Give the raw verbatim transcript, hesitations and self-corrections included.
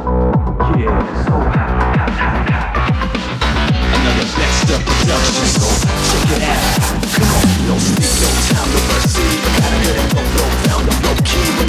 Yeah, so hot, hot, hot, hot. Another best of production, so check it out. Come on, no sleep, no time, no mercy. Gotta let it go, blow down the low key.